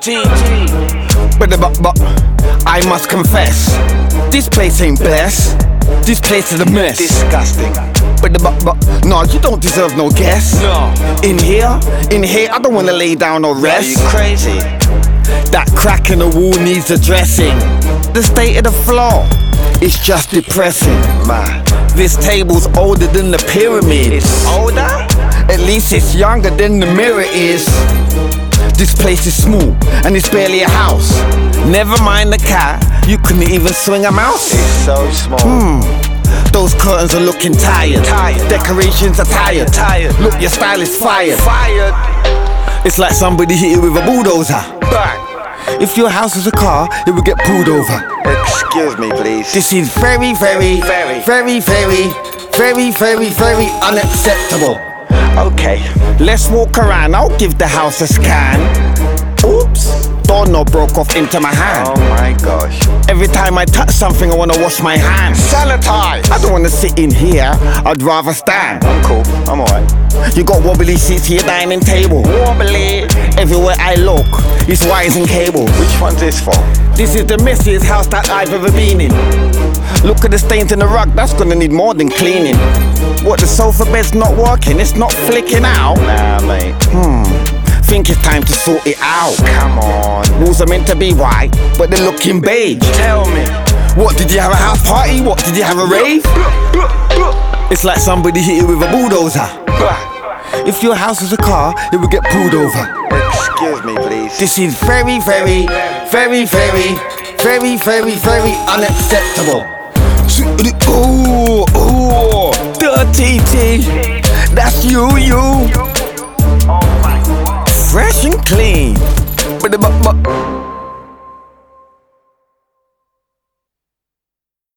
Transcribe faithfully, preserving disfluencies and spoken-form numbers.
T T. But, but, but, I must confess, this place ain't blessed. This place is a mess. Disgusting. But, but, but, no, you don't deserve no guest. No. In here, in here, I don't wanna lay down or Are rest. you crazy? That crack in the wall needs addressing. The state of the floor, it's just depressing. Man. This table's older than the pyramids. It's older? At least it's younger than the mirror is. This place is small and it's barely a house. Never mind the cat, you couldn't even swing a mouse. It's so small. Hmm. Those curtains are looking tired. Tired. Decorations are tired. Tired. Look, your style is fired. Fired. It's like somebody hit you with a bulldozer. Bang. If your house was a car, it would get pulled over. Excuse me, please. This is very, very, Very. very, very, very, very, very unacceptable. Okay. Let's walk around, I'll give the house a scan. Oops, doorknob broke off into my hand. Oh my gosh. Every time I touch something, I wanna wash my hands. Sanitize. I don't wanna sit in here, I'd rather stand. I'm cool. I'm alright. You got wobbly seats here, dining table. Wobbly. Everywhere I look, it's wires and cables. Which one's this for? This is the messiest house that I've ever been in. Look at the stains in the rug, that's gonna need more than cleaning. What, the sofa bed's not working, it's not flicking out? Nah, mate. Hmm, think it's time to sort it out. Come on. Walls are meant to be white, but they're looking beige. Tell me. What, did you have a house party? What, did you have a rave? It's like somebody hit you with a bulldozer. If your house was a car, it would get pulled over. Excuse me, please. This is very, very, very, very, very, very, very unacceptable. Ooh, ooh, dirty T, that's you, you. Fresh and clean. But, but, but.